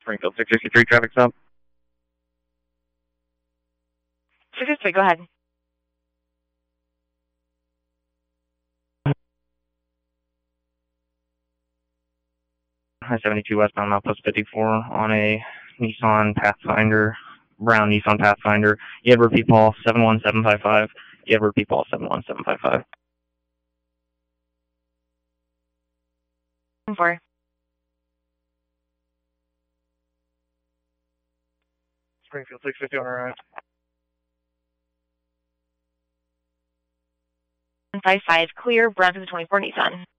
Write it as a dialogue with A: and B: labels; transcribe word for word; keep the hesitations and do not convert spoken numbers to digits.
A: Springfield six sixty-three traffic stop.
B: six sixty-three, go ahead.
A: I seventy-two westbound Outpost fifty-four on a Nissan Pathfinder, brown Nissan Pathfinder. You have repeat Paul seven one seven five five. You have repeat Paul seven one seven five five.
B: Four.
A: Springfield six fifty on arrive.
B: five five, clear, brown to the twenty-four Nissan.